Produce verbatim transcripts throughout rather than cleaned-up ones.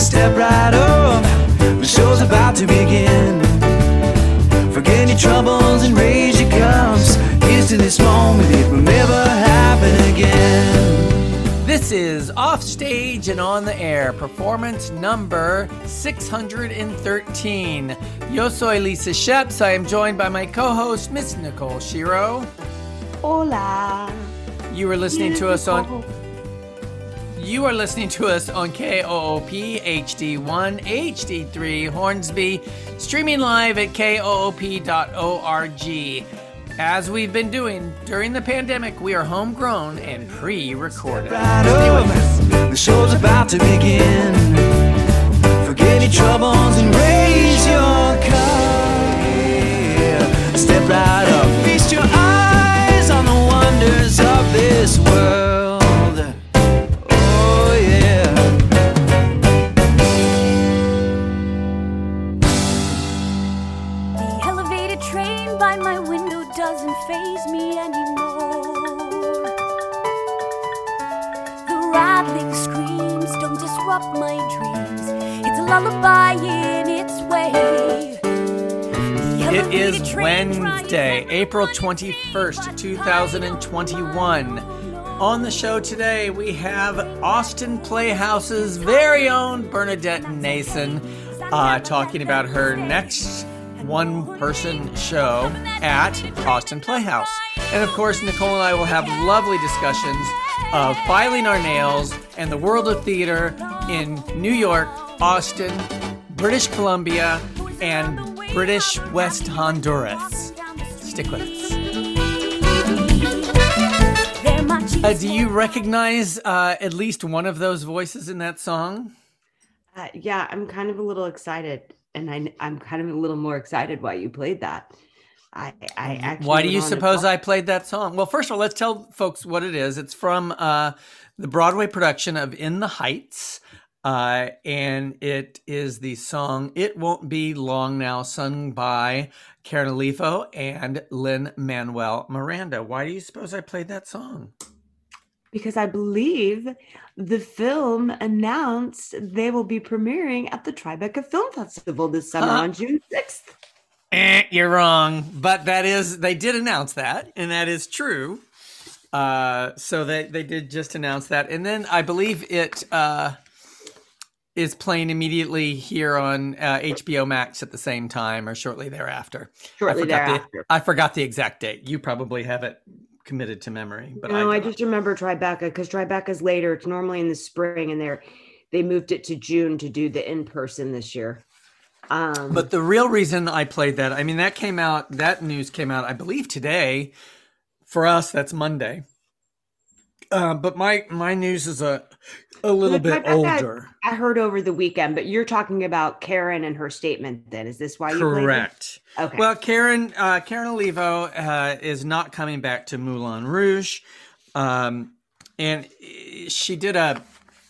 Step right up, the show's about to begin. Forget your troubles and raise your cups. Here's to this moment, it will never happen again. This is Offstage and On the Air, performance number six hundred thirteen. Yo soy Lisa Sheps. I am joined by my co-host, Miss Nicole Shiro. Hola. You are listening to us on... You are listening to us on K O O P H D one, H D three, Hornsby, streaming live at K O O P dot org. As we've been doing during the pandemic, we are homegrown and pre-recorded. Right up, the show's about to begin. Forget your troubles and raise your cup. Yeah. Step right up, feast your eyes on the wonders of this world. Doesn't faze me anymore. The rattling screams don't disrupt my dreams. It's a lullaby in its way. It is Wednesday, April twenty-first, twenty twenty-one. On the show today, we have Austin Playhouse's very own Bernadette Nason uh, talking about her next one-person show at Austin Playhouse. And of course, Nicole and I will have lovely discussions of filing our nails and the world of theater in New York, Austin, British Columbia, and British West Honduras. Stick with us. Uh, do you recognize uh, at least one of those voices in that song? Uh, yeah, I'm kind of a little excited. And I, I'm kind of a little more excited why you played that. I, I actually. Why do you suppose I played that song? Well, first of all, let's tell folks what it is. It's from uh, the Broadway production of In the Heights, uh, and it is the song "It Won't Be Long Now," sung by Karen Alifo and Lin-Manuel Miranda. Why do you suppose I played that song? Because I believe the film announced they will be premiering at the Tribeca Film Festival this summer huh? on June sixth. Eh, you're wrong. But that is, they did announce that, and that is true. Uh, so they, they did just announce that. And then I believe it uh, is playing immediately here on uh, H B O Max at the same time or shortly thereafter. Shortly I thereafter. The, I forgot the exact date. You probably have it committed to memory, but no, I, I just remember Tribeca because Tribeca's later. It's normally in the spring, and they're they moved it to June to do the in person this year. Um, but the real reason I played that, I mean, that came out. That news came out, I believe, today. For us, that's Monday. Uh, but my my news is a a little bit older. I, I heard over the weekend, but you're talking about Karen and her statement. Then is this why you correct? Played it? Okay. Well, Karen uh, Karen Olivo uh, is not coming back to Moulin Rouge, um, and she did a.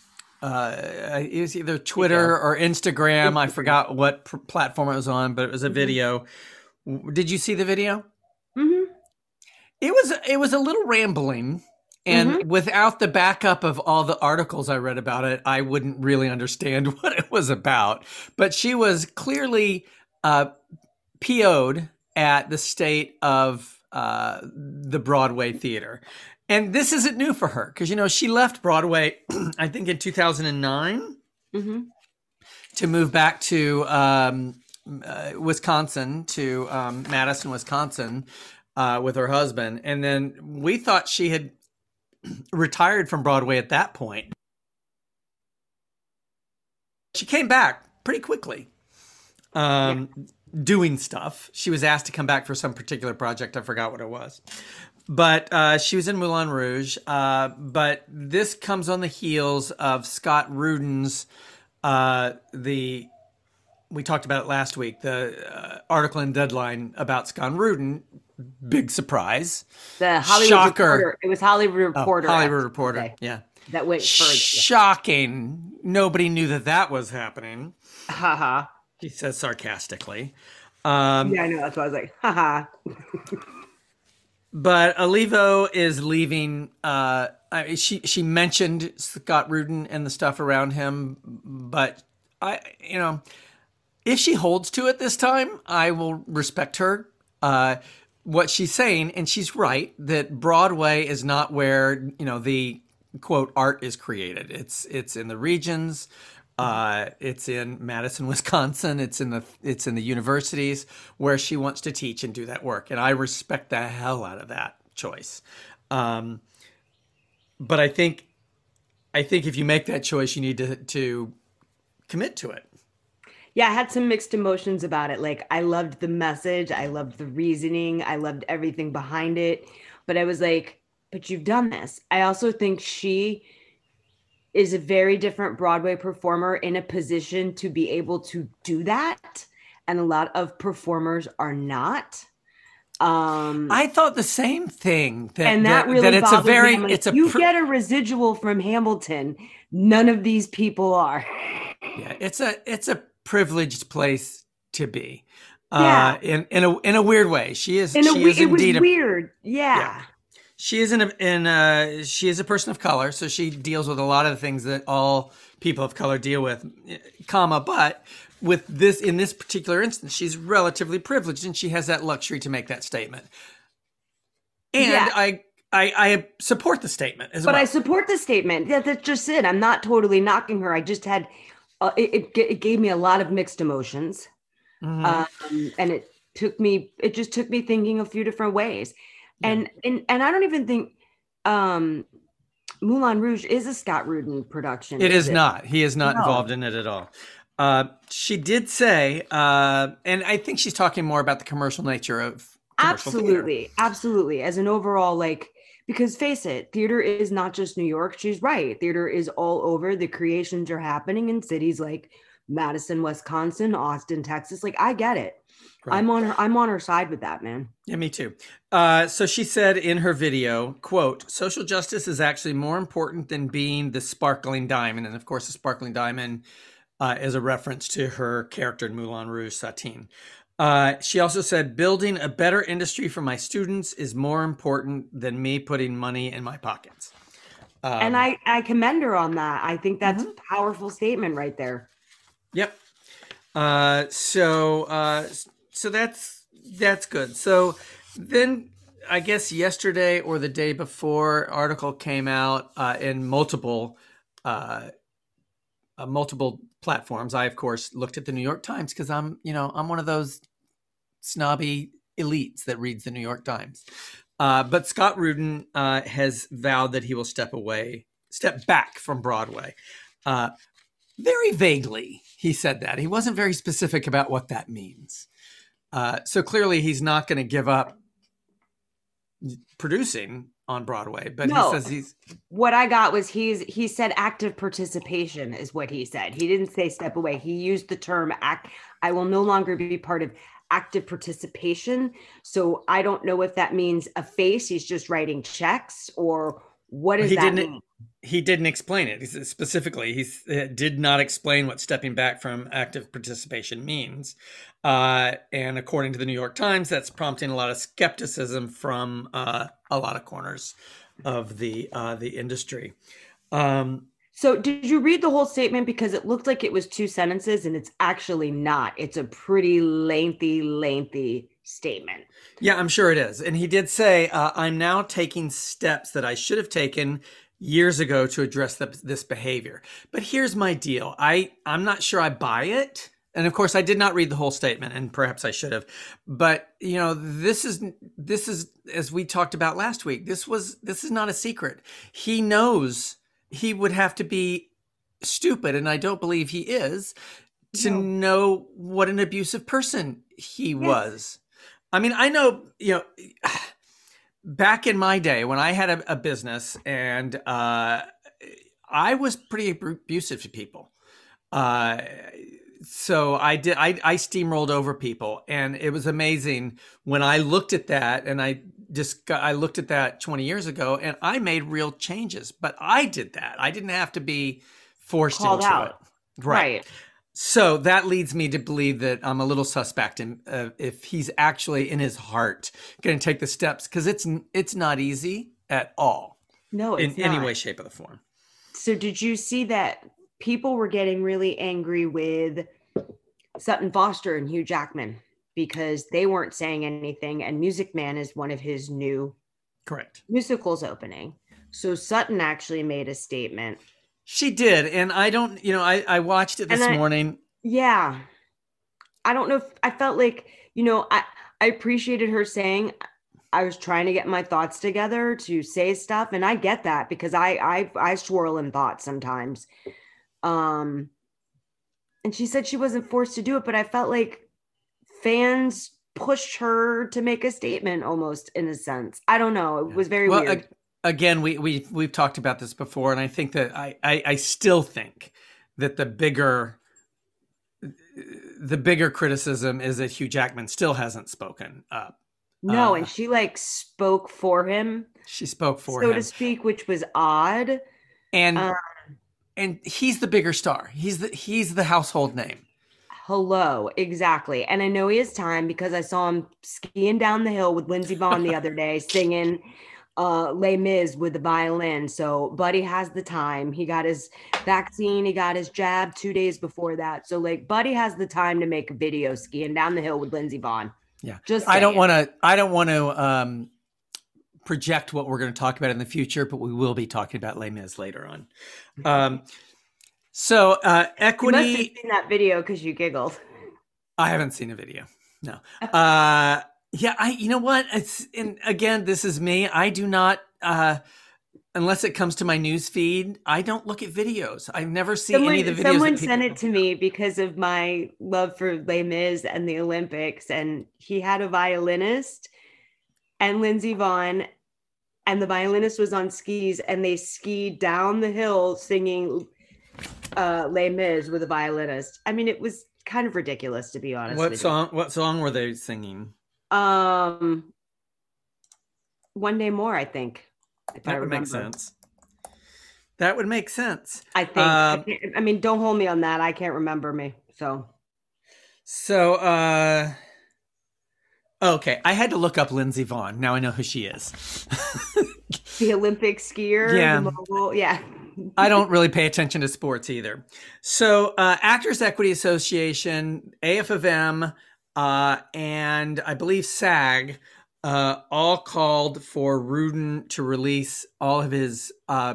Uh, it was either Twitter or Instagram. I forgot what pr- platform it was on, but it was a video. Did you see the video? Mm-hmm. It was it was a little rambling. And mm-hmm. without the backup of all the articles I read about it, I wouldn't really understand what it was about. But she was clearly uh, P O'd at the state of uh, the Broadway theater. And this isn't new for her because, you know, she left Broadway, I think, in two thousand nine mm-hmm. to move back to um, uh, Wisconsin, to um, Madison, Wisconsin, uh, with her husband. And then we thought she had retired from Broadway at that point. She came back pretty quickly, um, yeah. doing stuff. She was asked to come back for some particular project. I forgot what it was. But uh, she was in Moulin Rouge. Uh, but this comes on the heels of Scott Rudin's, uh, the, we talked about it last week, the uh, article in Deadline about Scott Rudin. Big surprise. The Hollywood Shocker. Reporter. It was Hollywood Reporter. Oh, Hollywood Reporter. Today. Yeah. That went further. Shocking. Nobody knew that that was happening. Haha. He says sarcastically. Um, yeah, I know. That's why I was like, haha. But Olivo is leaving. Uh, I mean, she she mentioned Scott Rudin and the stuff around him, but I, you know, if she holds to it this time, I will respect her. Uh, what she's saying, and she's right, that Broadway is not where, you know, the quote art is created. It's it's in the regions. Uh, it's in Madison, Wisconsin. It's in the it's in the universities where she wants to teach and do that work, and I respect the hell out of that choice. Um, but I think I think if you make that choice, you need to to commit to it. Yeah, I had some mixed emotions about it. Like, I loved the message, I loved the reasoning, I loved everything behind it. But I was like, but you've done this. I also think she is a very different Broadway performer in a position to be able to do that. And a lot of performers are not. Um, I thought the same thing. That, and that, that really that it's a bothered very me. I'm like, it's a you pr- get a residual from Hamilton. None of these people are. Yeah, it's a it's a privileged place to be. Yeah. Uh, in in a in a weird way, she is. In a, she we- is it was indeed a, weird. Yeah. yeah. She is in a, in a, she is a person of color, so she deals with a lot of the things that all people of color deal with, comma, but with this, in this particular instance, she's relatively privileged and she has that luxury to make that statement. And Yeah. I, I, I support the statement as But well. I support the statement. Yeah, that's just it. I'm not totally knocking her. I just had, uh, it, it, it gave me a lot of mixed emotions. Mhm. Um, and it took me, it just took me thinking a few different ways. And, and, and I don't even think um, Moulin Rouge is a Scott Rudin production. It is it? not. He is not No. involved in it at all. Uh, she did say, uh, and I think she's talking more about the commercial nature of commercial theater. Absolutely. Absolutely. As an overall, like, because face it, theater is not just New York. She's right. Theater is all over. The creations are happening in cities like Madison, Wisconsin, Austin, Texas. Like, I get it. Right. I'm on her. I'm on her side with that, man. Yeah, me too. Uh, so she said in her video, quote, social justice is actually more important than being the sparkling diamond. And of course, the sparkling diamond uh, is a reference to her character in Moulin Rouge, Satine. Uh, she also said, building a better industry for my students is more important than me putting money in my pockets. Um, And I, I commend her on that. I think that's Mhm. a powerful statement right there. Yep. Uh, so, uh, so that's, that's good. So then I guess yesterday or the day before, article came out, uh, in multiple, uh, uh, multiple platforms. I, of course, looked at the New York Times because I'm, you know, I'm one of those snobby elites that reads the New York Times. Uh, but Scott Rudin, uh, has vowed that he will step away, step back from Broadway. Uh, very vaguely, he said that. He wasn't very specific about what that means. Uh, so clearly he's not going to give up producing on Broadway, but No. he says he's, What I got was he's he said active participation is what he said. He didn't say step away. He used the term act. I will no longer be part of active participation. So I don't know if that means a face. He's just writing checks, or what does he that didn't, mean? he didn't explain it. He said specifically, he uh, did not explain what stepping back from active participation means. Uh, and according to the New York Times, that's prompting a lot of skepticism from uh, a lot of corners of the uh, the industry. Um, So did you read the whole statement? Because it looked like it was two sentences and it's actually not. It's a pretty lengthy, lengthy statement. Yeah, I'm sure it is. And he did say, uh, I'm now taking steps that I should have taken years ago to address the, this behavior. But here's my deal. I, I'm not sure I buy it. And of course, I did not read the whole statement, and perhaps I should have. But, you know, this is, this is, as we talked about last week, this was, this is not a secret. He knows he would have to be stupid, and I don't believe he is, to No. know what an abusive person he was. I mean, I know, you know, back in my day when I had a, a business, and uh, I was pretty abusive to people. Uh, so I did, I, I steamrolled over people, and it was amazing when I looked at that, and I just got, I looked at that twenty years ago, and I made real changes, but I did that. I didn't have to be forced Called into out. it. Right. So that leads me to believe that I'm a little suspect in, uh, if he's actually in his heart going to take the steps, because it's it's not easy at all No, in it's any not. way, shape, or the form. So did you see that people were getting really angry with Sutton Foster and Hugh Jackman because they weren't saying anything, and Music Man is one of his new correct musicals opening. So Sutton actually made a statement. She did, and I don't, you know, I, I watched it this I, morning. Yeah. I don't know if I felt like, you know, I, I appreciated her saying I was trying to get my thoughts together to say stuff. And I get that because I, I, I swirl in thoughts sometimes. Um, and she said she wasn't forced to do it, but I felt like fans pushed her to make a statement almost in a sense. I don't know. It was very well, weird. Ag- again, we, we, we've talked about this before. And I think that I, I, I still think that the bigger, the bigger criticism is that Hugh Jackman still hasn't spoken up. No. Uh, and she like spoke for him. She spoke for so him. to speak, which was odd. And, Um, and he's the bigger star. He's the, he's the household name. Hello, exactly. And I know he has time because I saw him skiing down the hill with Lindsey Vonn the other day, singing uh, Les Mis with the violin. So Buddy has the time. He got his vaccine. He got his jab two days before that. So like Buddy has the time to make a video skiing down the hill with Lindsey Vonn. Yeah. Just I don't saying. want to, I don't want to um, project what we're going to talk about in the future, but we will be talking about Les Mis later on. Um, so uh, equity. You must have seen that video because you giggled. I haven't seen a video. No. Uh, yeah, I. You know what? It's and again, this is me. I do not, uh, unless it comes to my news feed. I don't look at videos. I never see Someone, any of the videos. someone that people sent it to me because of my love for Les Mis and the Olympics, and he had a violinist and Lindsey Vonn, and the violinist was on skis, and they skied down the hill singing uh, Les Mis with a violinist. I mean, it was kind of ridiculous, to be honest. What with song? What song were they singing? You. Um, One Day More, I think. If I That would make remember. sense. That would make sense. I think. Um, I, can't- I mean, don't hold me on that. I can't remember me. So. So, uh, okay, I had to look up Lindsey Vonn. Now I know who she is. The Olympic skier. Yeah. The mogul, yeah. I don't really pay attention to sports either. So, uh, Actors Equity Association, A F of M, uh, and I believe SAG, uh, all called for Rudin to release all of his uh,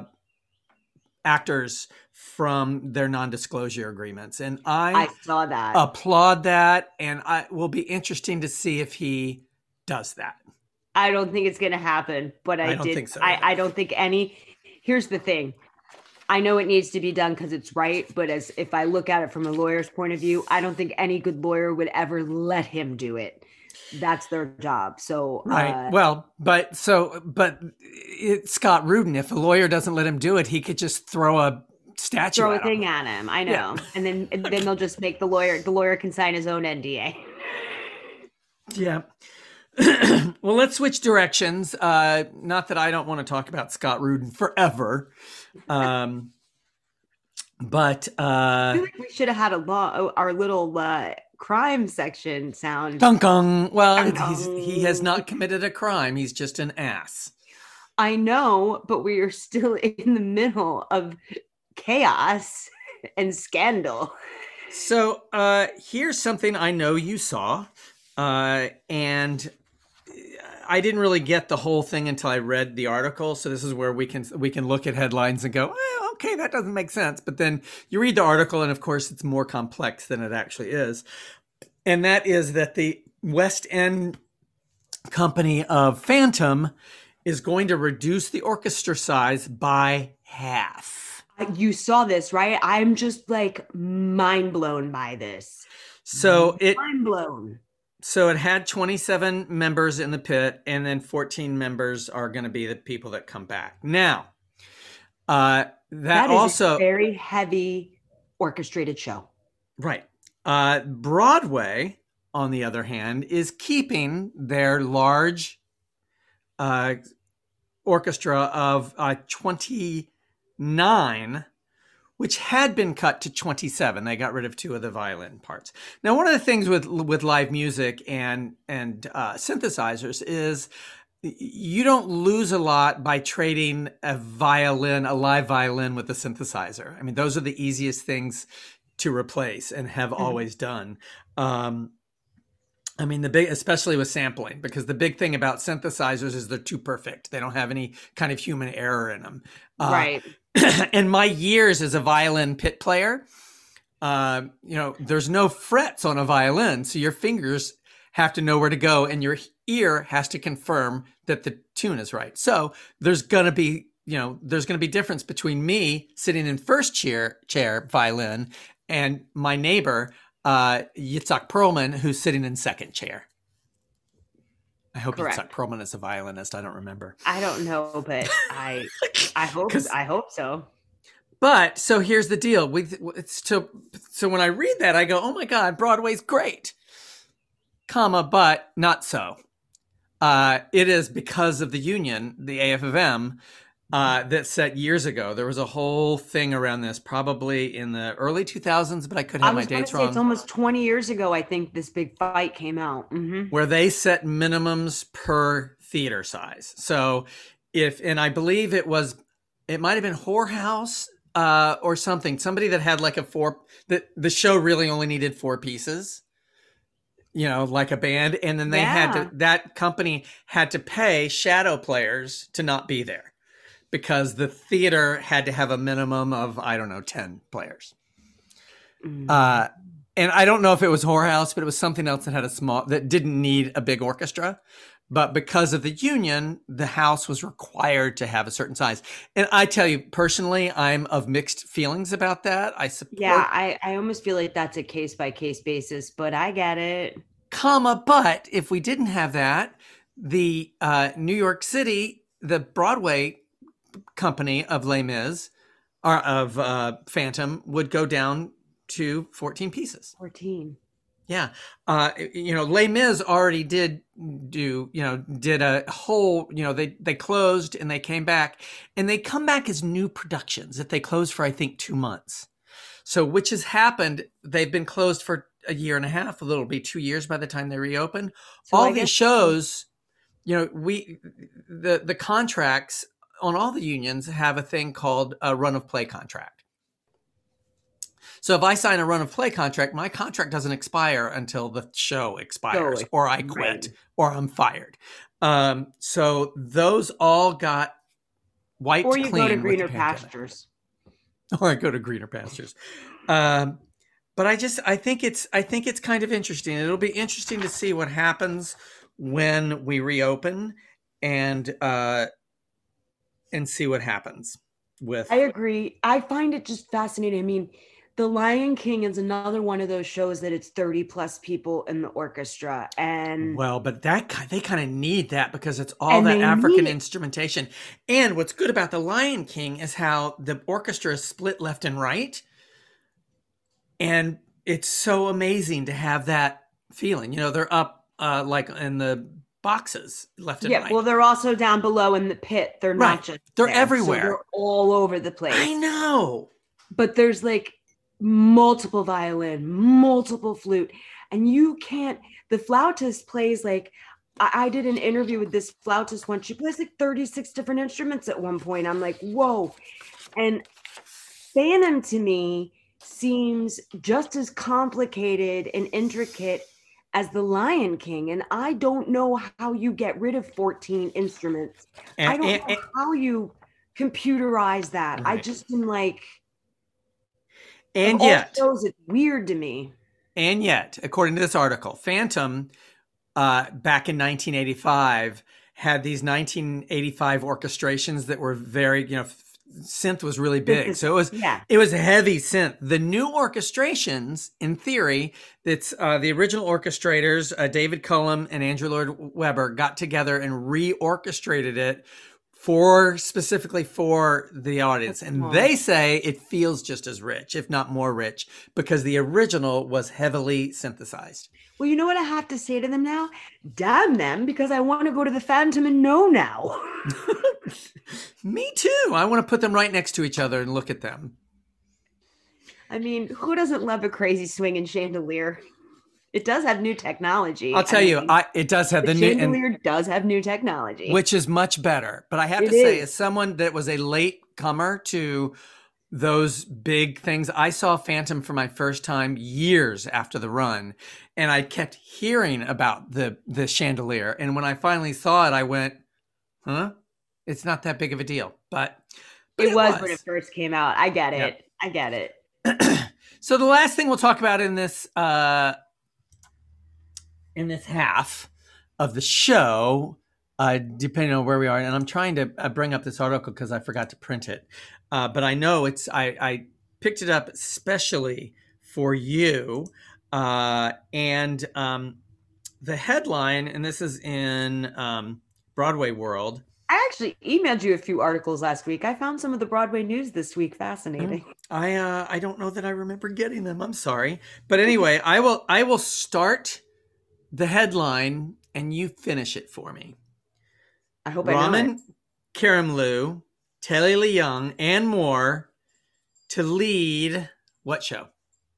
actors from their non-disclosure agreements, and I, I saw that. applaud that. And I will be interesting to see if he does that. I don't think it's going to happen, but I, I don't did. think so I, either. I don't think any. Here's the thing. I know it needs to be done because it's right, but as if I look at it from a lawyer's point of view, I don't think any good lawyer would ever let him do it. That's their job. So Right. uh, Well, but so, but it's Scott Rudin. If a lawyer doesn't let him do it, he could just throw a statue throw a at thing him. at him. I know, Yeah. and then and then they'll just make the lawyer. The lawyer can sign his own N D A. Yeah. Well, let's switch directions. Uh, not that I don't want to talk about Scott Rudin forever. Um, but I uh, feel like we should have had a law. Our little uh, crime section sound. dunk dunk. Well, Dunk he's, he has not committed a crime. He's just an ass. I know, but we are still in the middle of chaos and scandal. So uh, here's something I know you saw, uh, and I didn't really get the whole thing until I read the article. So this is where we can we can look at headlines and go, eh, okay, that doesn't make sense. But then you read the article, and of course, it's more complex than it actually is. And that is that the West End company of Phantom is going to reduce the orchestra size by half. You saw this, right? I'm just like mind blown by this. So it Mind blown. so it had twenty-seven members in the pit, and then fourteen members are going to be the people that come back. Now, uh, that, That is also a very heavy orchestrated show. right. Uh, Broadway, on the other hand, is keeping their large uh, orchestra of uh, twenty-nine, which had been cut to twenty-seven. They got rid of two of the violin parts. Now, one of the things with with live music and and uh, synthesizers is you don't lose a lot by trading a violin, a live violin with a synthesizer. I mean, those are the easiest things to replace and have mm-hmm. always done. Um, I mean, the big, especially with sampling, because the big thing about synthesizers is they're too perfect. They don't have any kind of human error in them. Right. Uh, and my years as a violin pit player, uh, you know, there's no frets on a violin. So your fingers have to know where to go and your ear has to confirm that the tune is right. So there's going to be, you know, there's going to be difference between me sitting in first chair, chair violin and my neighbor, Uh, Yitzhak Perlman, who's sitting in second chair. I hope Correct. Yitzhak Perlman is a violinist. I don't remember. I don't know, but I, I hope, I hope so. But so here's the deal. We, it's to, so when I read that, I go, "Oh my God, Broadway's great," comma, but not so. Uh, it is because of the union, the A F of M. Uh, that set years ago. There was a whole thing around this, probably in the early two thousands, but I could have I my dates say, wrong. It's almost twenty years ago, I think this big fight came out. Mm-hmm. Where they set minimums per theater size. So if, and I believe it was, it might have been Whorehouse uh, or something, somebody that had like a four, that the show really only needed four pieces, you know, like a band. And then they yeah. had to, that company had to pay shadow players to not be there, because the theater had to have a minimum of, I don't know, ten players. Mm. Uh, and I don't know if it was Whorehouse, but it was something else that had a small, that didn't need a big orchestra. But because of the union, the house was required to have a certain size. And I tell you, personally, I'm of mixed feelings about that. I support. Yeah, I, I almost feel like that's a case by case basis, but I get it. Comma, but if we didn't have that, the uh, New York City, the Broadway company of Les Mis or of uh, Phantom would go down to fourteen pieces. fourteen. Yeah. Uh, you know, Les Mis already did do, you know, did a whole, you know, they, they closed and they came back, and they come back as new productions that they closed for, I think, two months. So which has happened. They've been closed for a year and a half. It'll be two years by the time they reopen. So all I these guess- shows, you know, we, the, the contracts on all the unions have a thing called a run of play contract. So if I sign a run of play contract, my contract doesn't expire until the show expires, oh, or I quit, right. or I'm fired. Um, so those all got wiped clean. Or you go to greener pastures. Or I go to greener pastures. Um, but I just, I think it's, I think it's kind of interesting. It'll be interesting to see what happens when we reopen, and, uh, and see what happens with. I agree. I find it just fascinating. I mean, The Lion King is another one of those shows that it's thirty plus people in the orchestra. And well, but that they kind of need that because it's all that African instrumentation. And what's good about The Lion King is how the orchestra is split left and right. And it's so amazing to have that feeling. You know, they're up uh, like in the boxes left and yeah, right. Well, they're also down below in the pit. They're right. not just they're there. everywhere. So they're all over the place. I know. But there's like multiple violin, multiple flute, and you can't. The flautist plays like I, I did an interview with this flautist once. She plays like thirty-six different instruments at one point. I'm like, whoa. And Phantom to me seems just as complicated and intricate as The Lion King, and I don't know how you get rid of fourteen instruments. And, I don't and, know and, how you computerize that. Right. I just am like, and yet, shows it's weird to me. And yet, according to this article, Phantom, uh, back in nineteen eighty-five, had these nineteen eighty-five orchestrations that were very, you know, synth was really big. So it was, yeah. it was heavy synth. The new orchestrations, in theory, that's uh, the original orchestrators, uh, David Cullum and Andrew Lloyd Webber, got together and reorchestrated it for specifically for the audience. And cool. They say it feels just as rich, if not more rich, because the original was heavily synthesized. Well, you know what I have to say to them now? Damn them, because I want to go to the Phantom and know now. Me too. I want to put them right next to each other and look at them. I mean, who doesn't love a crazy swinging chandelier It does have new technology. I'll tell I you, mean, I it does have the, the new, chandelier and, does have new technology, which is much better. But I have It to say, is. as someone that was a late comer to those big things, I saw Phantom for my first time years after the run, and I kept hearing about the the chandelier. And when I finally saw it, I went, "Huh? It's not that big of a deal." But, but it, it was, was when it first came out. I get it. Yep. I get it. So the last thing we'll talk about in this uh, in this half of the show, uh, depending on where we are, and I'm trying to uh, bring up this article because I forgot to print it, uh, but I know it's I, I picked it up especially for you, uh, and um, the headline, and this is in um, Broadway World. I actually emailed you a few articles last week. I found some of the Broadway news this week fascinating. I uh, I don't know that I remember getting them. I'm sorry, but anyway, I will I will start the headline and you finish it for me. I hope I know it. Raman Karimloo, Telly Leung, and more to lead what show?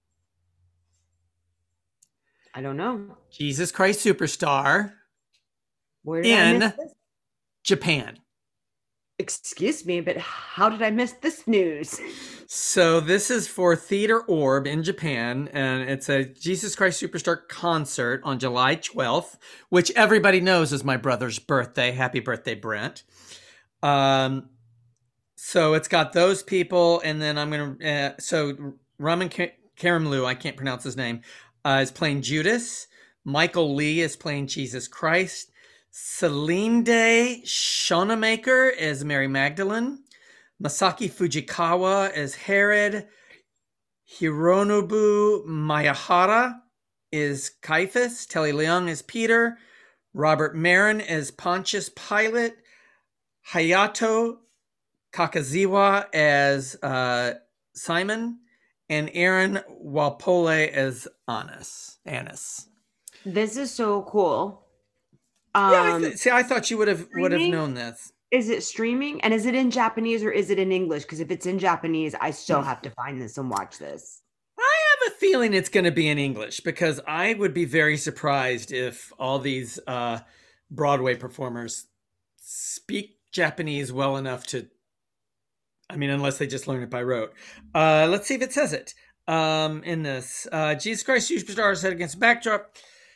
I don't know. Jesus Christ Superstar Where did I in miss this? Japan. Excuse me, but how did I miss this news? So this is for Theater Orb in Japan, and it's a Jesus Christ Superstar concert on July twelfth, which everybody knows is my brother's birthday. Happy birthday, Brent. Um, so it's got those people, and then I'm going to, uh, so Raman Karimloo, I can't pronounce his name, uh, is playing Judas. Michael Lee is playing Jesus Christ. Celinde Shonemaker is Mary Magdalene. Masaki Fujikawa is Herod. Hironobu Miyahara is Caiaphas. Telly Leung is Peter. Robert Marin is Pontius Pilate. Hayato Kakaziwa as uh, Simon. And Aaron Walpole as Annas. Annas. This is so cool. Um, yeah, I th- see, I thought you would have would have streaming? known this. Is it streaming? And is it in Japanese or is it in English? Because if it's in Japanese, I still have to find this and watch this. I have a feeling it's going to be in English because I would be very surprised if all these uh, Broadway performers speak Japanese well enough to, I mean, unless they just learn it by rote. Uh, let's see if it says it um, in this. Uh, Jesus Christ Superstar is set against backdrop.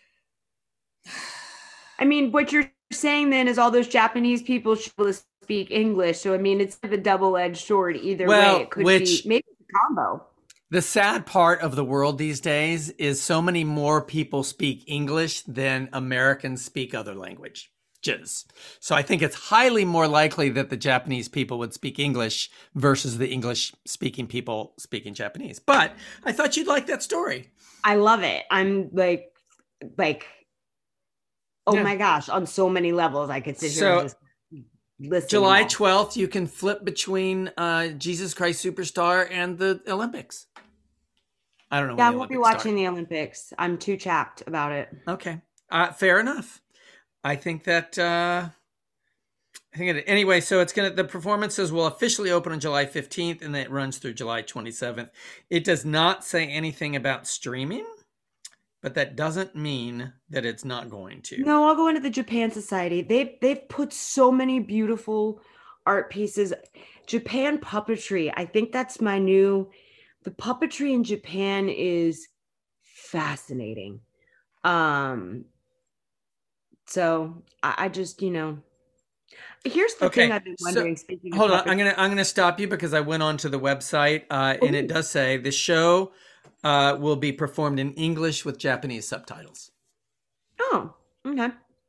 I mean, what you're saying then is all those Japanese people should be able to speak English. So, I mean, it's a double-edged sword either well, way. It could which, be maybe it's a combo. The sad part of the world these days is so many more people speak English than Americans speak other languages. So I think it's highly more likely that the Japanese people would speak English versus the English-speaking people speaking Japanese. But I thought you'd like that story. I love it. I'm like, like, oh yeah. my gosh, on so many levels, I could sit here so, and just listen. July twelfth, you can flip between uh, Jesus Christ Superstar and the Olympics. I don't know. Yeah, I when the won't be Olympics watching start. the Olympics. I'm too chapped about it. Okay, uh, fair enough. I think that. Uh, I think it, anyway. So it's gonna. The performances will officially open on July fifteenth, and then it runs through July twenty-seventh. It does not say anything about streaming. But that doesn't mean that it's not going to. No, I'll go into the Japan Society. They've they've put so many beautiful art pieces. Japan puppetry. I think that's my new. The puppetry in Japan is fascinating. Um. So I, I just you know. Here's the okay. thing I've been wondering. So, speaking. Hold of on, I'm gonna I'm gonna stop you because I went on to the website uh, and it does say the show. Uh, will be performed in English with Japanese subtitles. Oh, okay.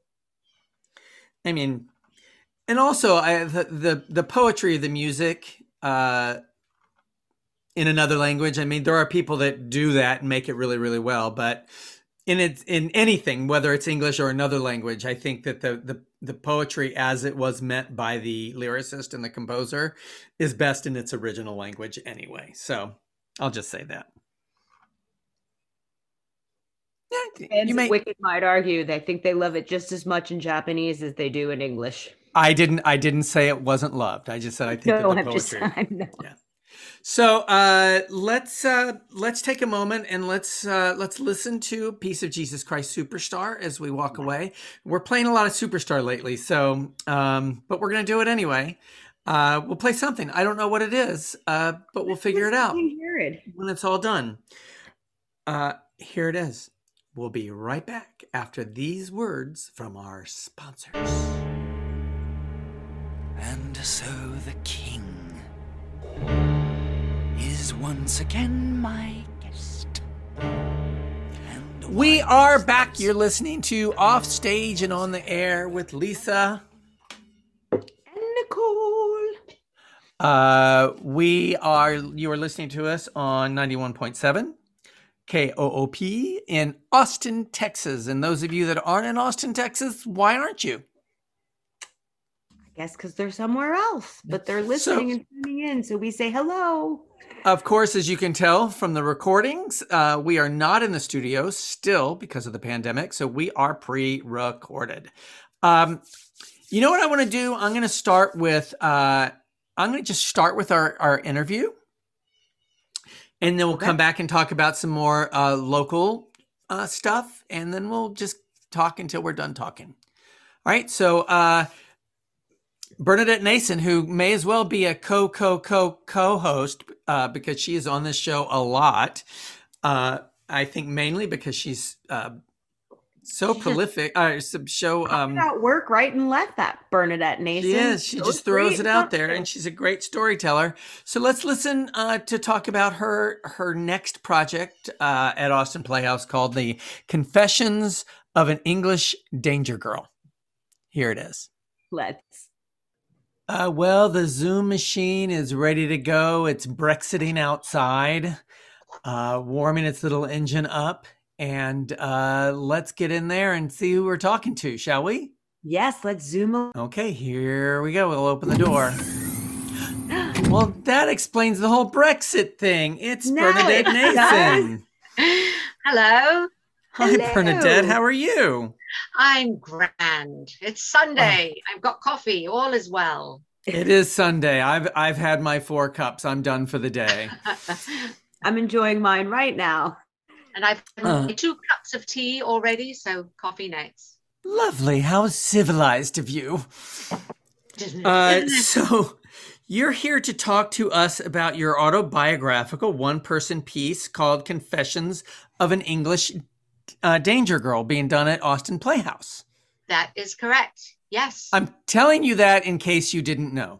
I mean, and also I, the, the the poetry of the music uh, in another language. I mean, there are people that do that and make it really, really well. But in it, in anything, whether it's English or another language, I think that the the the poetry as it was meant by the lyricist and the composer is best in its original language anyway. So I'll just say that. Fans you may, of Wicked might argue they think they love it just as much in Japanese as they do in English. I didn't. I didn't say it wasn't loved. I just said I think no, that the I'm poetry. just. I know. Yeah. So uh, let's uh, let's take a moment and let's uh, let's listen to a piece of Jesus Christ Superstar as we walk away. We're playing a lot of Superstar lately, so um, but we're gonna do it anyway. Uh, we'll play something. I don't know what it is, uh, but we'll figure it out when it's all done. Uh, here it is. We'll be right back after these words from our sponsors. And so the king is once again my guest. And We are back. You're listening to Off Stage and On the Air with Lisa and Nicole. Uh, we are, you are listening to us on ninety-one point seven K O O P in Austin, Texas. And those of you that aren't in Austin, Texas, why aren't you? I guess because they're somewhere else, but they're listening so, and tuning in. So we say hello. Of course, as you can tell from the recordings, uh, we are not in the studio still because of the pandemic. So we are pre-recorded. Um, you know what I want to do? I'm going to start with, uh, I'm going to just start with our, our interview. And then we'll okay. come back and talk about some more uh, local uh, stuff. And then we'll just talk until we're done talking. All right. So, uh, Bernadette Nason, who may as well be a co co co co-host uh, because she is on this show a lot. Uh, I think mainly because she's uh, so she prolific. Uh, show um, out work right and left. That Bernadette Nason. She is. She so just throws it out there, and she's a great storyteller. So let's listen uh, to talk about her her next project uh, at Austin Playhouse called "The Confessions of an English Danger Girl." Here it is. Let's. Uh, well, the Zoom machine is ready to go. It's Brexiting outside, uh, warming its little engine up. And uh, let's get in there and see who we're talking to, shall we? Yes, let's zoom on. Okay, here we go. We'll open the door. Well, that explains the whole Brexit thing. It's no, Bernadette it Nason. Hello. Hi, Hello. Bernadette. How are you? I'm grand. It's Sunday. Oh. I've got coffee. All is well. It is Sunday. I've I've had my four cups. I'm done for the day. I'm enjoying mine right now. And I've had uh, two cups of tea already, so coffee next. Lovely. How civilized of you. Uh, so you're here to talk to us about your autobiographical one-person piece called Confessions of an English Uh, Danger Girl being done at Austin Playhouse. That is correct. Yes. I'm telling you that in case you didn't know.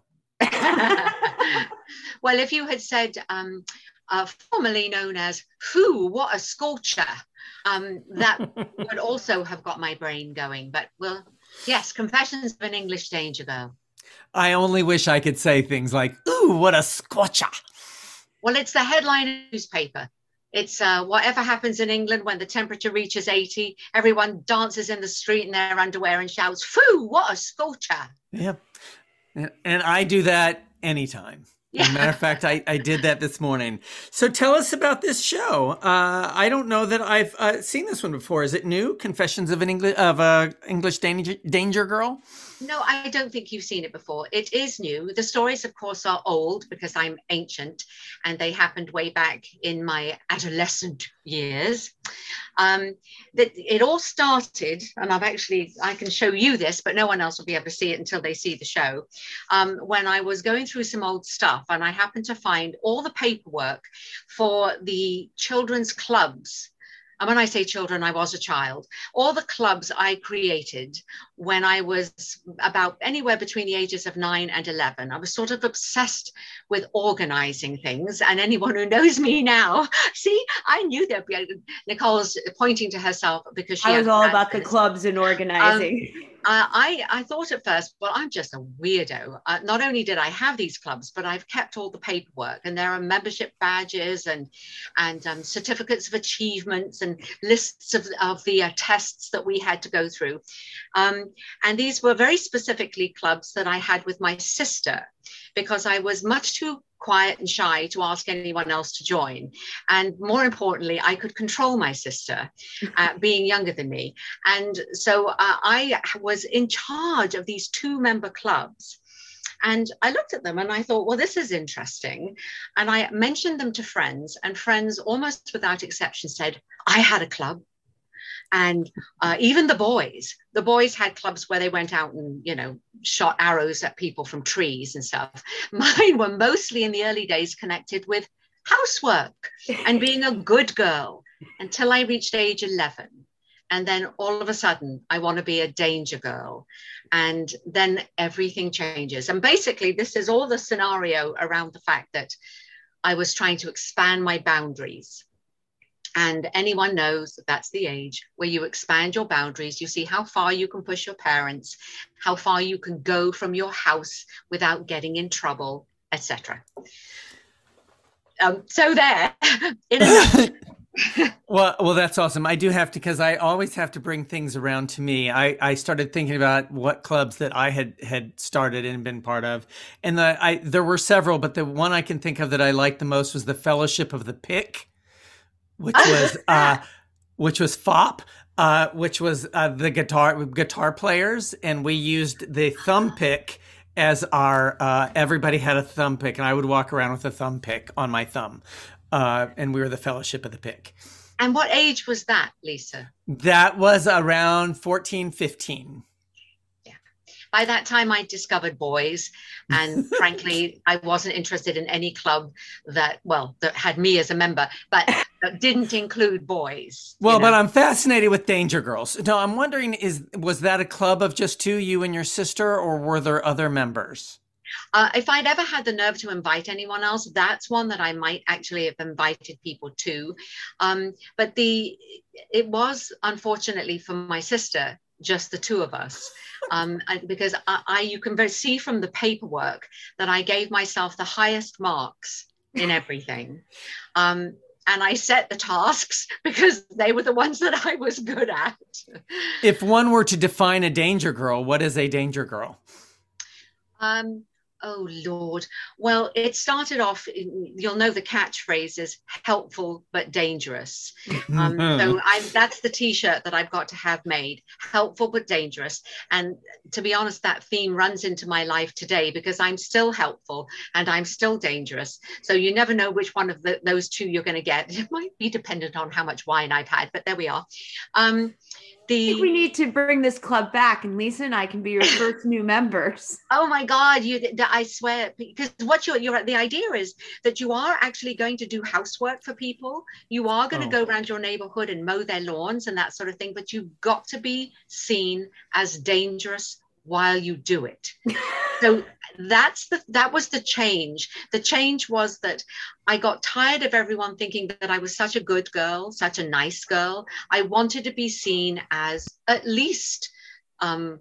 Well, if you had said um, uh, formerly known as Who, What a Scorcher, um, that would also have got my brain going. But well, yes, Confessions of an English Danger Girl. I only wish I could say things like, ooh, what a scorcher. Well, it's the headline newspaper. It's uh, whatever happens in England when the temperature reaches eighty, everyone dances in the street in their underwear and shouts, "Phoo, what a scorcher." Yep. And, and I do that anytime. Yeah. As a matter of fact, I, I did that this morning. So tell us about this show. Uh, I don't know that I've uh, seen this one before. Is it new? Confessions of an English of a English danger, danger girl? No, I don't think you've seen it before. It is new. The stories, of course, are old because I'm ancient and they happened way back in my adolescent years. Um, that it all started, and I've actually, I can show you this, but no one else will be able to see it until they see the show. Um, when I was going through some old stuff and I happened to find all the paperwork for the children's clubs. And when I say children, I was a child. All the clubs I created when I was about anywhere between the ages of nine and eleven. I was sort of obsessed with organizing things. And anyone who knows me now, see, I knew there'd be, Nicole's pointing to herself because she I was all about the clubs and organizing. Um, Uh, I, I thought at first, well, I'm just a weirdo. Uh, not only did I have these clubs, but I've kept all the paperwork, and there are membership badges and and um, certificates of achievements and lists of, of the uh, tests that we had to go through. Um, and these were very specifically clubs that I had with my sister, because I was much too quiet and shy to ask anyone else to join. And more importantly, I could control my sister, uh, being younger than me. And so uh, I was in charge of these two member clubs. And I looked at them and I thought, well, this is interesting. And I mentioned them to friends, and friends almost without exception said, I had a club. And uh, even the boys, the boys had clubs where they went out and, you know, shot arrows at people from trees and stuff. Mine were mostly in the early days connected with housework and being a good girl until I reached age eleven. And then all of a sudden, I want to be a danger girl. And then everything changes. And basically, this is all the scenario around the fact that I was trying to expand my boundaries. And anyone knows that that's the age where you expand your boundaries. You see how far you can push your parents, how far you can go from your house without getting in trouble, et cetera. Um, so there, in a well, well, that's awesome. I do have to, because I always have to bring things around to me. I, I started thinking about what clubs that I had had started and been part of, and the, I there were several, but the one I can think of that I liked the most was the Fellowship of the Pick, which was uh, which was F O P, uh, which was uh, the guitar guitar players, and we used the thumb pick as our. Uh, everybody had a thumb pick, and I would walk around with a thumb pick on my thumb. Uh, and we were the Fellowship of the Pick. And what age was that, Lisa? That was around fourteen, fifteen. Yeah. By that time, I discovered boys. And frankly, I wasn't interested in any club that, well, that had me as a member, but that didn't include boys. Well, you know? but I'm fascinated with Danger Girls. No, I'm wondering, is was that a club of just two, you and your sister, or were there other members? Uh, if I'd ever had the nerve to invite anyone else, that's one that I might actually have invited people to. Um, but the it was, unfortunately for my sister, just the two of us. Um, because I, I, you can see from the paperwork that I gave myself the highest marks in everything. Um, and I set the tasks because they were the ones that I was good at. If one were to define a danger girl, what is a danger girl? Um. Oh, Lord. Well, it started off, you'll know the catchphrase is helpful but dangerous. Um, so I, that's the T-shirt that I've got to have made, helpful but dangerous. And to be honest, that theme runs into my life today because I'm still helpful and I'm still dangerous. So you never know which one of the, those two you're going to get. It might be dependent on how much wine I've had, but there we are. Um, The, I think we need to bring this club back, and Lisa and I can be your first new members. Oh my God! You, I swear, because what you're, you're, the idea is that you are actually going to do housework for people. You are going to Oh. go around your neighborhood and mow their lawns and that sort of thing. But you've got to be seen as dangerous while you do it. So that's the that was the change. The change was that I got tired of everyone thinking that I was such a good girl, such a nice girl. I wanted to be seen as at least um,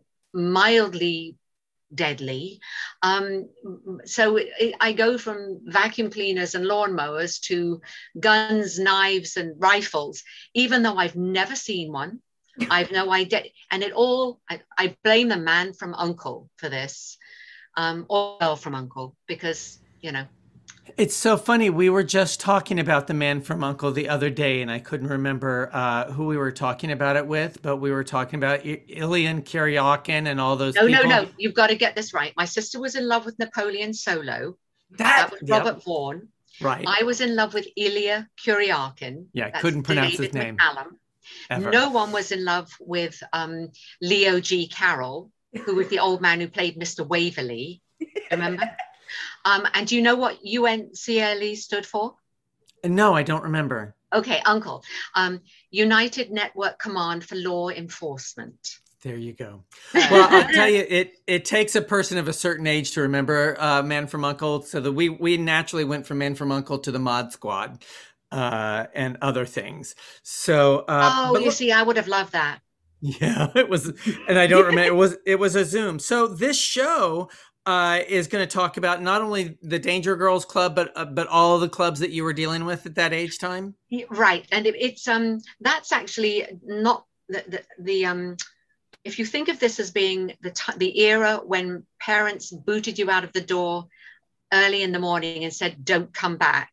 mildly deadly. Um, so it, I go from vacuum cleaners and lawnmowers to guns, knives, and rifles, even though I've never seen one. I've no idea. And it all, I, I blame the man from U N C L E for this, um, or girl from U N C L E, because, you know. It's so funny. We were just talking about the man from U N C L E the other day, and I couldn't remember uh, who we were talking about it with, but we were talking about I- Ilian Kuryakin and all those No, people. no, no. You've got to get this right. My sister was in love with Napoleon Solo. That, That was yep, Robert Vaughan. right. I was in love with Ilya Kuryakin. Yeah, I That's couldn't pronounce his David name. McCallum. Ever. No one was in love with um, Leo G. Carroll, who was the old man who played Mister Waverly. Remember? um, and do you know what U N C L E stood for? No, I don't remember. Okay, Uncle. Um, United Network Command for Law Enforcement. There you go. Well, I'll tell you, it it takes a person of a certain age to remember uh, Man from U N C L E. So that we we naturally went from Man from U N C L E to the Mod Squad uh, and other things. So uh, oh, but you look- see, I would have loved that. yeah, it was, and I don't remember. It was it was a Zoom. So this show uh, is going to talk about not only the Danger Girls Club, but uh, but all the clubs that you were dealing with at that age time. Yeah, right, and it, it's um that's actually not the the, the um. If you think of this as being the t- the era when parents booted you out of the door early in the morning and said, "Don't come back,"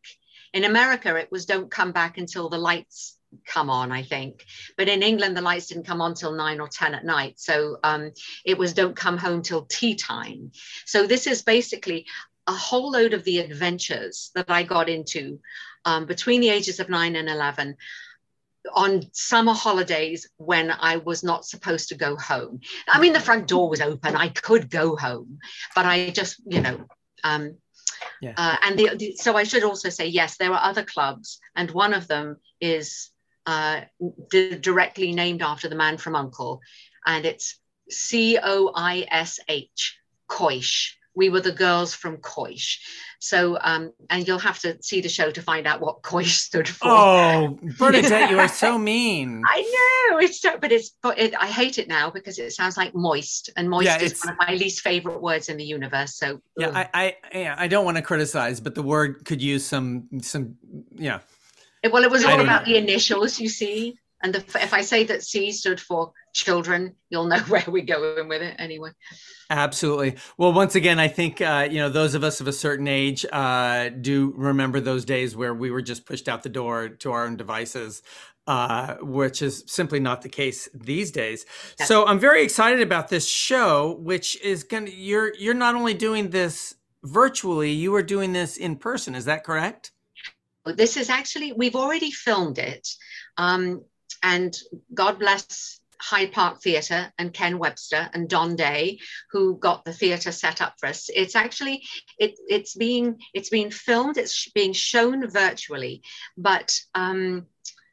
In America, it was don't come back until the lights come on, I think. But in England, the lights didn't come on till nine or ten at night. So um, it was don't come home till tea time. So this is basically a whole load of the adventures that I got into um, between the ages of nine and eleven on summer holidays when I was not supposed to go home. I mean, the front door was open. I could go home, but I just, you know, um, yeah. uh, and the, the, so I should also say, yes, there are other clubs, and one of them is uh, d- directly named after the man from Uncle, and it's C O I S H, Coish. We were the girls from Coish. So, um, and you'll have to see the show to find out what Coish stood for. Oh, Bernadette, you are so mean. I know, it's so, but it's, but it, I hate it now because it sounds like moist, and moist yeah, is one of my least favorite words in the universe. So, yeah, I, I, yeah, I don't want to criticize, but the word could use some, some, yeah. It, well, it was all about know. the initials, you see. And the, if I say that C stood for children, you'll know where we're going with it anyway. Absolutely. Well, once again, I think, uh, you know, those of us of a certain age uh, do remember those days where we were just pushed out the door to our own devices, uh, which is simply not the case these days. That's so I'm very excited about this show, which is going to, you're, you're not only doing this virtually, you are doing this in person. Is that correct? This is actually, we've already filmed it. Um, And God bless Hyde Park Theatre and Ken Webster and Don Day, who got the theatre set up for us. It's actually, it, it's being it's being filmed, it's being shown virtually, but um,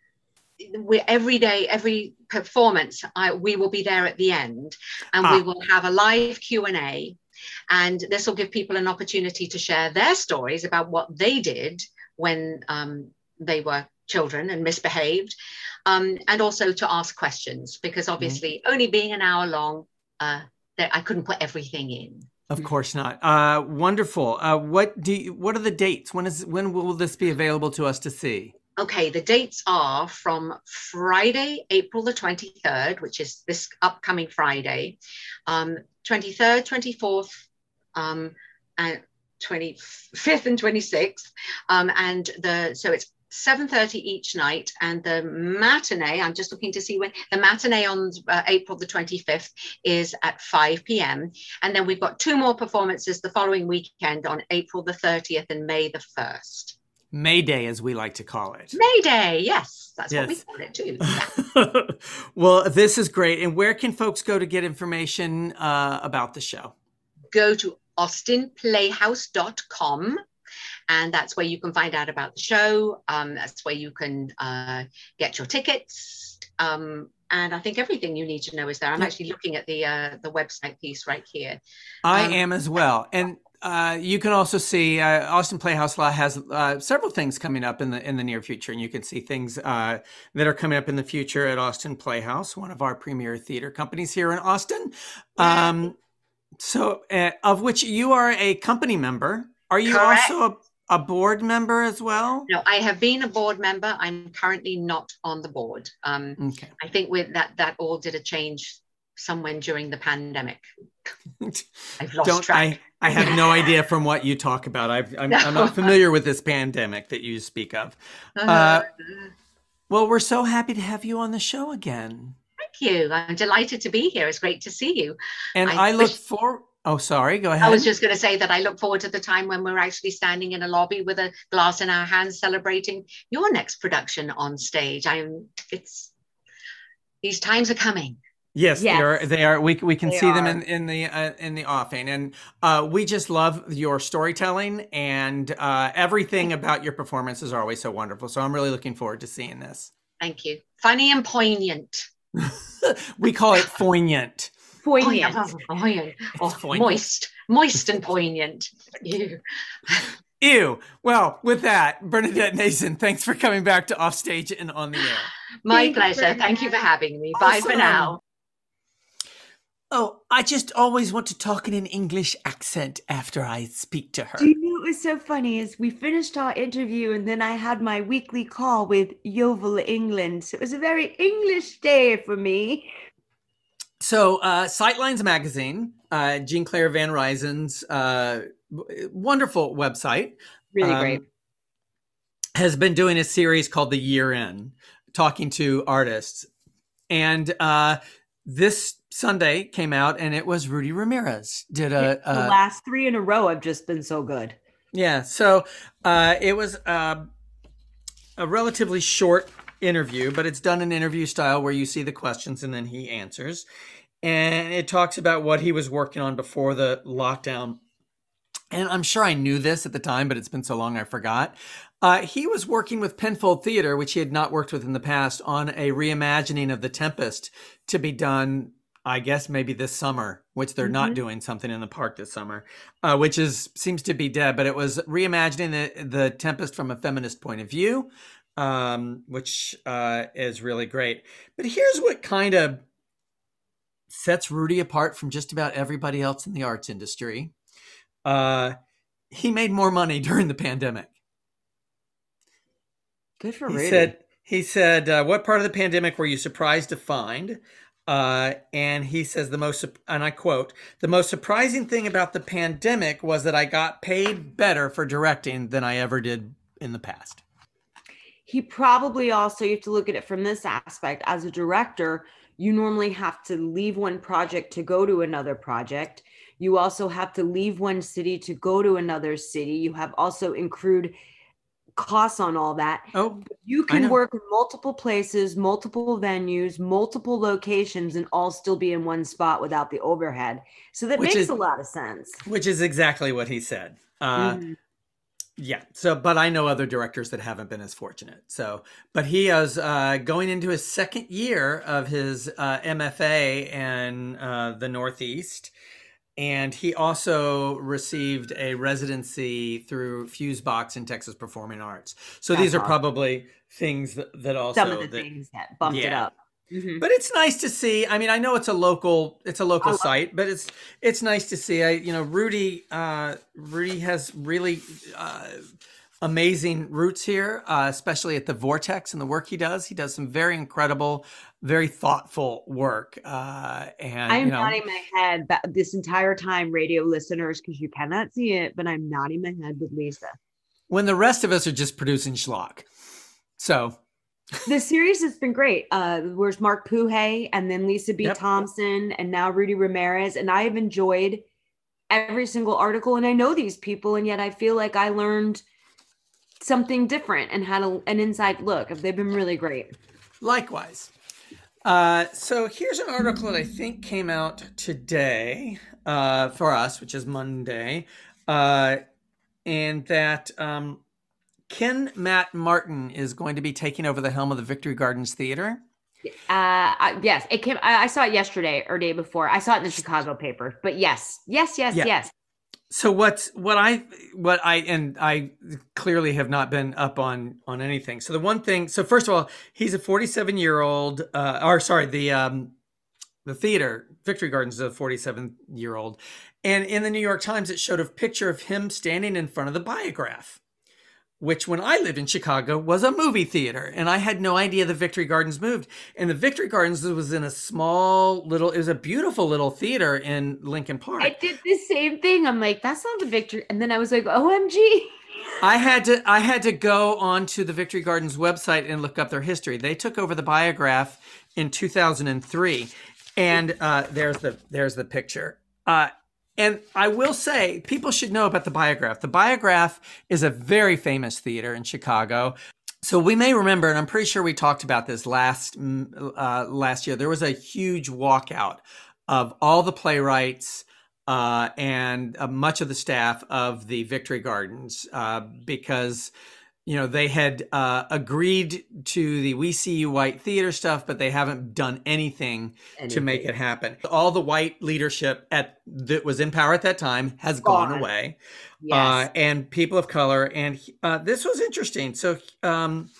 we every day, every performance, I, we will be there at the end, and ah. we will have a live Q and A, and this will give people an opportunity to share their stories about what they did when um, they were children and misbehaved. Um, and also to ask questions, because obviously mm-hmm. only being an hour long, uh, that I couldn't put everything in. Of course not. Uh, wonderful. Uh, what do you, what are the dates? When is when will this be available to us to see? Okay, the dates are from Friday, April the twenty-third, which is this upcoming Friday, um, twenty-third, twenty-fourth, um, and twenty-fifth and twenty-sixth, um, and the so it's seven thirty each night, and the matinee, I'm just looking to see when, the matinee on uh, April the twenty-fifth is at five p.m. And then we've got two more performances the following weekend on April the thirtieth and May the first. May Day, as we like to call it. May Day, yes. That's yes. what we call it too. Yeah. Well, this is great. And where can folks go to get information uh, about the show? Go to austin playhouse dot com. And that's where you can find out about the show. Um, that's where you can uh, get your tickets. Um, and I think everything you need to know is there. I'm actually looking at the uh, the website piece right here. I um, am as well. And uh, you can also see uh, Austin Playhouse Law has uh, several things coming up in the in the near future. And you can see things uh, that are coming up in the future at Austin Playhouse, one of our premier theater companies here in Austin. Um, so uh, of which you are a company member. Are you Correct. also a A board member as well? No, I have been a board member. I'm currently not on the board. Um, okay. I think with that, that all did a change somewhere during the pandemic. I've lost Don't, track. I, I have no idea from what you talk about. I've, I'm, no. I'm not familiar with this pandemic that you speak of. Uh-huh. Uh, well, we're so happy to have you on the show again. Thank you. I'm delighted to be here. It's great to see you. And I, I look forward... Oh, sorry. Go ahead. I was just going to say that I look forward to the time when we're actually standing in a lobby with a glass in our hands, celebrating your next production on stage. I'm. It's these times are coming. Yes, yes. they are. They are. We we can they see are. them in in the uh, in the offing, and uh, we just love your storytelling, and uh, everything about your performance is always so wonderful. So I'm really looking forward to seeing this. Thank you. Funny and poignant. We call it poignant. Poignant. Oh, poignant. Oh, poignant. Moist. Moist and poignant. Ew. Ew. Well, with that, Bernadette Nason, thanks for coming back to Offstage and On the Air. My Thank pleasure. You Thank you for having me. Bye awesome. For now. Oh, I just always want to talk in an English accent after I speak to her. Do you know what was so funny is we finished our interview and then I had my weekly call with Yeovil England. So it was a very English day for me. So, uh, Sightlines Magazine, uh, Jean Claire Van Ryzen's uh, wonderful website. Really um, great. has been doing a series called The Year In, talking to artists. And uh, this Sunday came out, and it was Rudy Ramirez did a, the a last three in a row have just been so good. yeah. So uh, it was uh, a relatively short interview, but it's done in interview style where you see the questions and then he answers. And it talks about what he was working on before the lockdown. And I'm sure I knew this at the time, but it's been so long I forgot. Uh, he was working with Penfold Theater, which he had not worked with in the past, on a reimagining of The Tempest to be done, I guess, maybe this summer, which they're mm-hmm. not doing something in the park this summer, uh, which is seems to be dead. But it was reimagining the, the Tempest from a feminist point of view, um, which uh, is really great. But here's what kind of sets Rudy apart from just about everybody else in the arts industry. Uh, he made more money during the pandemic. Good for he Rudy. Said, he said, uh, what part of the pandemic were you surprised to find? Uh, and he says the most, and I quote, the most surprising thing about the pandemic was that I got paid better for directing than I ever did in the past. He probably also, you have to look at it from this aspect. As a director, you normally have to leave one project to go to another project. You also have to leave one city to go to another city. You have also accrued costs on all that. Oh, you can work in multiple places, multiple venues, multiple locations, and all still be in one spot without the overhead. So that which makes is, a lot of sense. Which is exactly what he said. Uh, mm-hmm. Yeah. So, but I know other directors that haven't been as fortunate. So, but he is uh, going into his second year of his uh, M F A in uh, the Northeast. And he also received a residency through Fusebox in Texas Performing Arts. So That's these are awesome. Probably things that, that also some of the that, things that bumped yeah. it up. Mm-hmm. But it's nice to see. I mean, I know it's a local, it's a local site, it. but it's it's nice to see. I, you know, Rudy, uh, Rudy has really uh, amazing roots here, uh, especially at the Vortex and the work he does. He does some very incredible, very thoughtful work. Uh, and I'm you know, nodding my head this entire time, radio listeners, because you cannot see it, but I'm nodding my head with Lisa. When the rest of us are just producing schlock. So. The series has been great. Uh, where's Mark Puhay and then Lisa B. Yep. Thompson and now Rudy Ramirez. And I have enjoyed every single article. And I know these people, and yet I feel like I learned something different and had a, an inside look. They've been really great. Likewise. Uh, so here's an article that I think came out today uh, for us, which is Monday. Uh, and that... Um, Ken Matt Martin is going to be taking over the helm of the Victory Gardens Theater. Uh, yes, it came. I, I saw it yesterday or day before. I saw it in the Chicago paper. But yes, yes, yes, yeah. yes. So what's what I what I and I clearly have not been up on on anything. So the one thing. So first of all, he's a forty-seven year old. Uh, or sorry, the um, the theater Victory Gardens is a forty-seven year old, and in the New York Times it showed a picture of him standing in front of the Biograph, which when I lived in Chicago was a movie theater. And I had no idea the Victory Gardens moved. And the Victory Gardens was in a small little, it was a beautiful little theater in Lincoln Park. I did the same thing. I'm like, that's not the Victory. And then I was like, O M G. I had to, I had to go onto the Victory Gardens website and look up their history. They took over the Biograph in two thousand three. And uh, there's the, there's the picture. Uh, And I will say, people should know about the Biograph. The Biograph is a very famous theater in Chicago. So we may remember, and I'm pretty sure we talked about this last uh, last year, there was a huge walkout of all the playwrights uh, and uh, much of the staff of the Victory Gardens uh, because, you know, they had uh, agreed to the We See You White theater stuff, but they haven't done anything, anything. to make it happen. All the white leadership at that was in power at that time has gone, gone away, yes. uh, and people of color. And uh, this was interesting. So um,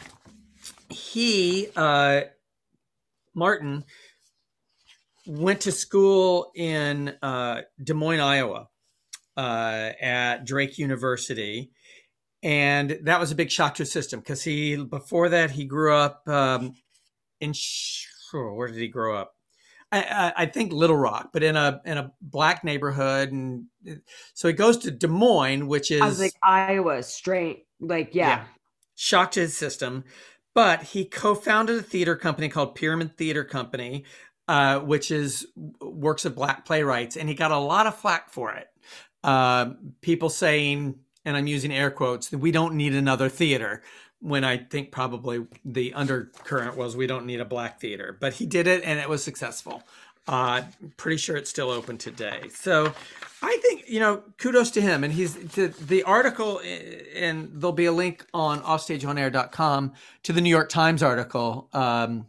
he, uh, Martin, went to school in uh, Des Moines, Iowa, uh, at Drake University. And that was a big shock to his system because he, before that, he grew up um, in, oh, where did he grow up? I, I, I think Little Rock, but in a in a black neighborhood. And so he goes to Des Moines, which is. I was like, Iowa, straight, like, yeah. shocked his system, but he co-founded a theater company called Pyramid Theater Company, uh, which is works of Black playwrights, and he got a lot of flack for it. Uh, people saying, and I'm using air quotes, that we don't need another theater, when I think probably the undercurrent was we don't need a Black theater. But he did it, and it was successful. Uh, pretty sure it's still open today. So I think, you know, kudos to him. And he's the, the article, and there'll be a link on offstage on air dot com to the New York Times article. Um,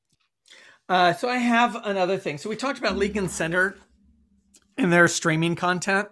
uh, so I have another thing. So we talked about Lincoln Center and their streaming content.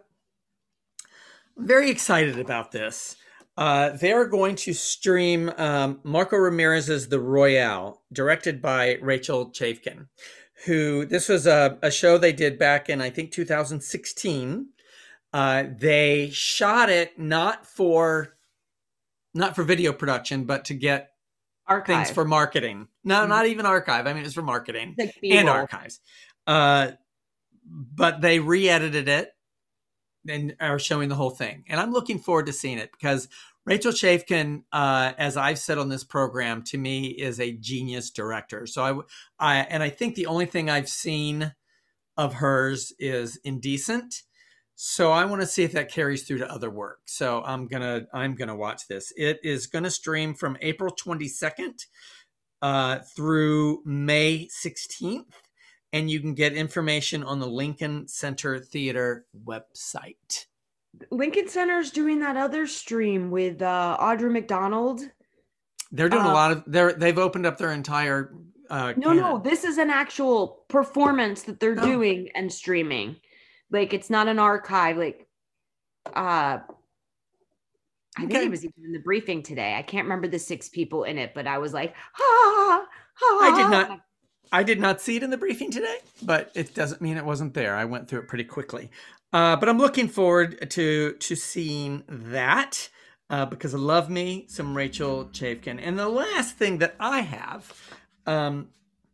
I'm very excited about this. Uh, they're going to stream um, Marco Ramirez's The Royale, directed by Rachel Chavkin, who, this was a, a show they did back in, I think, two thousand sixteen. Uh, they shot it not for, not for video production, but to get Archive. things for marketing. No, mm-hmm. Not even archive. I mean, it's for marketing like and archives. Uh, but they re-edited it and are showing the whole thing. And I'm looking forward to seeing it because Rachel Chavkin, uh, as I've said on this program, to me is a genius director. So I, I, and I think the only thing I've seen of hers is Indecent. So I want to see if that carries through to other work. So I'm gonna, I'm gonna watch this. It is gonna stream from April twenty-second uh, through May sixteenth. And you can get information on the Lincoln Center Theater website. Lincoln Center's doing that other stream with uh, Audra McDonald. They're doing uh, a lot of, they're, they've opened up their entire uh, No, canon. no, this is an actual performance that they're Oh. doing and streaming. Like, it's not an archive. Like, uh, I think Okay. it was even in the briefing today. I can't remember the six people in it, but I was like, ha, ha. I did not. I did not see it in the briefing today, but it doesn't mean it wasn't there. I went through it pretty quickly. Uh, but I'm looking forward to to seeing that uh, because I love me some Rachel Chavkin. And the last thing that I have um,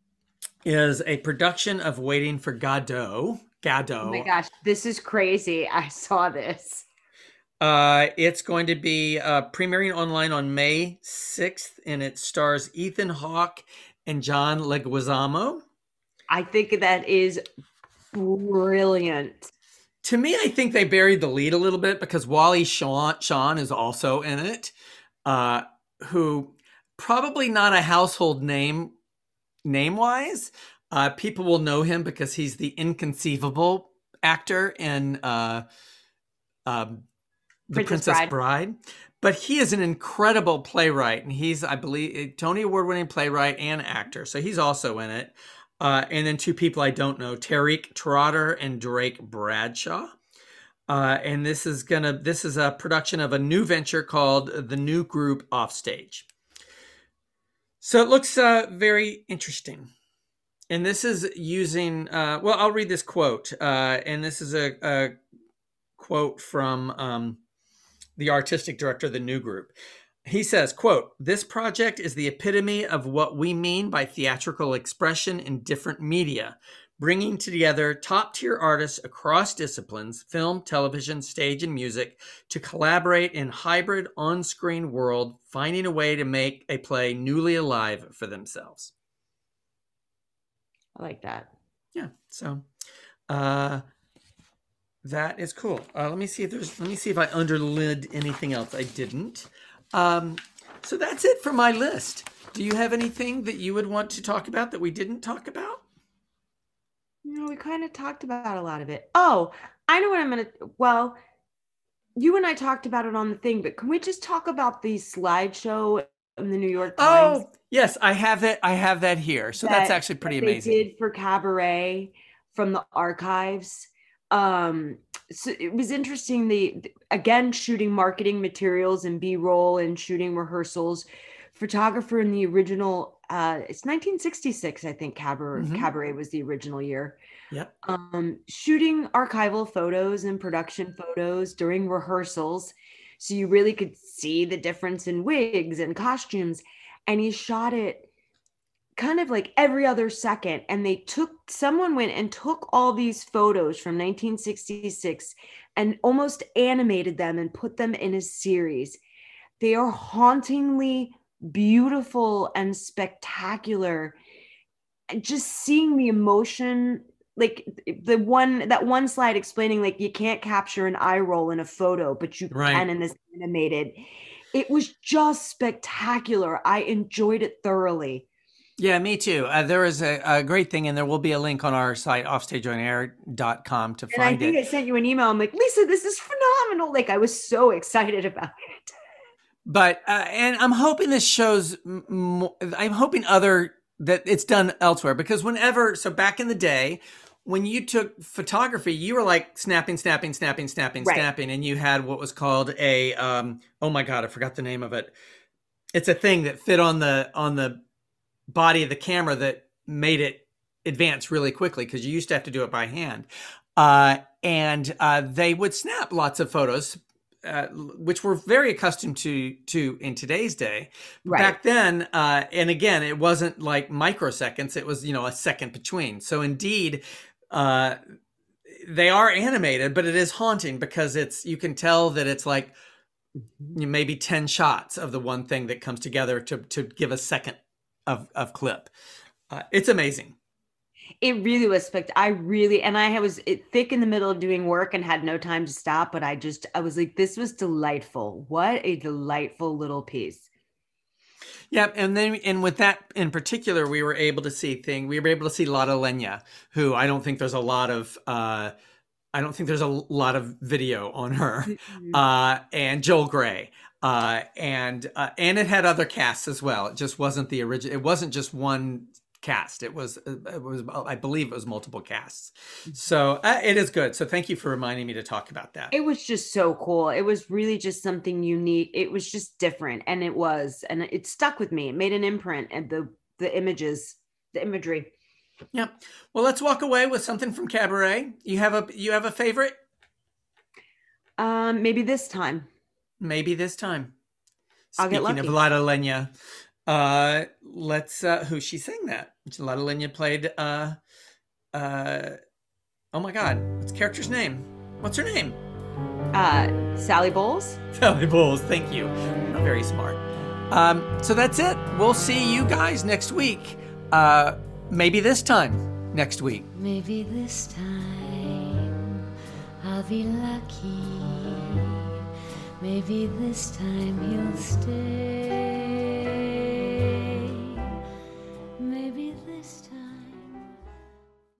is a production of Waiting for Godot. Godot. Oh my gosh, this is crazy. I saw this. Uh, it's going to be uh, premiering online on May sixth, and it stars Ethan Hawke and John Leguizamo. I think that is brilliant. To me, I think they buried the lead a little bit because Wally Shawn, Shawn is also in it, uh, who probably not a household name name-wise. Uh, people will know him because he's the inconceivable actor in uh, um, The Princess Princess Bride. Bride. But he is an incredible playwright, and he's, I believe, a Tony Award-winning playwright and actor. So he's also in it. Uh, and then two people I don't know, Tariq Trotter and Drake Bradshaw. Uh, and this is gonna, this is a production of a new venture called The New Group Offstage. So it looks uh, very interesting. And this is using, uh, well, I'll read this quote. Uh, and this is a, a quote from um, the artistic director of The New Group. He says, quote, "This project is the epitome of what we mean by theatrical expression in different media, bringing together top-tier artists across disciplines, film, television, stage, and music, to collaborate in hybrid on-screen world, finding a way to make a play newly alive for themselves." I like that. Yeah, so uh, that is cool. Uh, let me see if there's, let me see if I underlid anything else. I didn't. Um, so that's it for my list. Do you have anything that you would want to talk about that we didn't talk about? No, we kind of talked about a lot of it. Oh, I know what I'm going to, well, you and I talked about it on the thing, but can we just talk about the slideshow in the New York Times? Oh, yes, I have that. I have that here. So that, that's actually pretty that they amazing. did for Cabaret from the archives. Um, so it was interesting. The again, shooting marketing materials and B-roll and shooting rehearsals. Photographer in the original, uh, it's nineteen sixty-six, I think. Cabaret, Mhm. Cabaret was the original year. Yep. Um, shooting archival photos and production photos during rehearsals, so you really could see the difference in wigs and costumes. And he shot it kind of like every other second. And they took, someone went and took all these photos from nineteen sixty-six and almost animated them and put them in a series. they are hauntingly beautiful and spectacular. And just seeing the emotion, like the one, that one slide explaining like you can't capture an eye roll in a photo, but you Right. can in this animated. It was just spectacular. I enjoyed it thoroughly. Yeah, me too. Uh, there is a, a great thing, and there will be a link on our site, offstage on air dot com, to And find I think it. I sent you an email. I'm like, Lisa, this is phenomenal. Like, I was so excited about it. But uh, and I'm hoping this shows. M- mo- I'm hoping other that it's done elsewhere, because whenever so back in the day, when you took photography, you were like snapping, snapping, snapping, snapping, Right. snapping, and you had what was called a um, oh my god, I forgot the name of it. It's a thing that fit on the on the body of the camera that made it advance really quickly, because you used to have to do it by hand. Uh, and uh, they would snap lots of photos, uh, which we're very accustomed to to in today's day. Right. Back then, uh, and again, it wasn't like microseconds. It was, you know, a second between. So indeed, uh, they are animated, but it is haunting because it's, you can tell that it's like maybe ten shots of the one thing that comes together to to give a second of, of clip. Uh, it's amazing. It really was spectacular. I really, and I was it, thick in the middle of doing work and had no time to stop, but I just, I was like, this was delightful. What a delightful little piece. Yeah, and then and with that in particular, we were able to see thing. We were able to see Lotte Lenya, who I don't think there's a lot of. Uh, I don't think there's a lot of video on her, Mm-hmm. uh, and Joel Grey, uh, and uh, and it had other casts as well. It just wasn't the original. It wasn't just one cast. It was it was I believe it was multiple casts. So uh, it is good. So thank you for reminding me to talk about that. It was just so cool. It was really just something unique. It was just different, and it was, and it stuck with me. It made an imprint, and the the images, the imagery. Yep. Well, let's walk away with something from Cabaret. You have a you have a favorite? Um, maybe this time. Maybe this time. I'll get Speaking lucky. of Lotte Lenya, uh, let's uh, who she sang that? Lotte Lenya played. Uh, uh, oh my God, what's the character's name? What's her name? Uh, Sally Bowles. Sally Bowles. Thank you. I'm very smart. Um, so that's it. We'll see you guys next week. Uh, maybe this time next week. Maybe this time I'll be lucky. Maybe this time he'll stay.